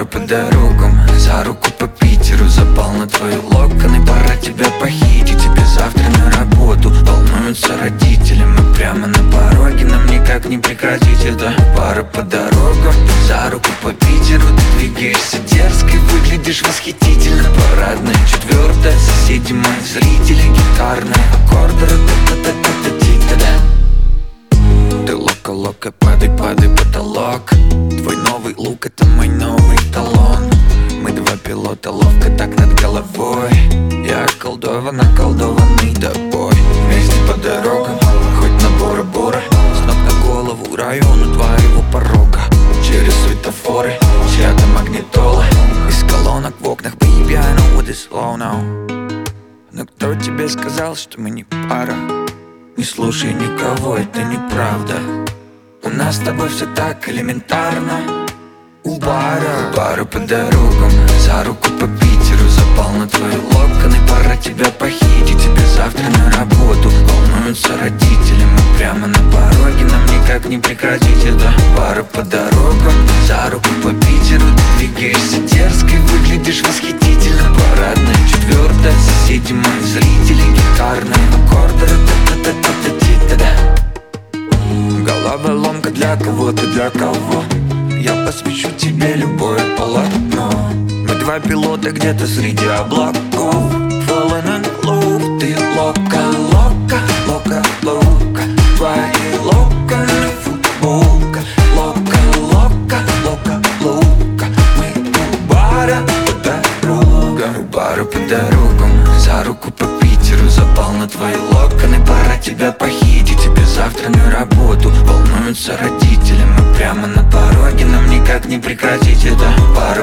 по дорогам, за руку по Питеру. Запал на твои локоны, пора тебя похитить. Тебе завтра на работу, волнуются родители. Мы прямо на пороге, нам никак не прекратить это. Пара по дорогам, за руку по Питеру. Ты двигаешься дерзко и выглядишь восхитительно. Парадная четвертая, соседи мои зрители. Гитарные аккорды, ты лока-лока, падай, потолок. Твой новый лук — это мой новый талон. Мы два пилота, ловко так над головой. Я околдованный тобой. Вместе по дорогам, хоть на Бора-Бора. С ног на голову району твоего порога. Через светофоры, чья-то магнитола. Из колонок в окнах, baby, I know what is slow now. Но кто тебе сказал, что мы не пара? Не слушай никого, это неправда. У нас с тобой все так элементарно. У бара, пара по дорогам, за руку по Питеру. Запал на твои локоны, пора тебя похитить. Тебе завтра на работу, волнуются родители. Мы прямо на пороге, нам никак не прекратить это. Пара по дорогам, за руку по Питеру. Ты двигаешься дерзко и выглядишь восхитительно. Парадная четвертая, соседи мои зрители. Гитарные аккорды, головоломка для кого-то, для кого. Я посвящу тебе любое полотно. Мы два пилота где-то среди облаков. Falling in love, ты лока-лока, лока-лока. Твои локоны, футболка. Лока-лока, лока-лока. Мы у бара по дорогам, у бара по дорогам, за руку по Питеру. Запал на твои локоны, пора тебя похитить. Тебе завтра на работу, волнуются родители. Мы прямо на пороге, нам никак не прекратить это. Пара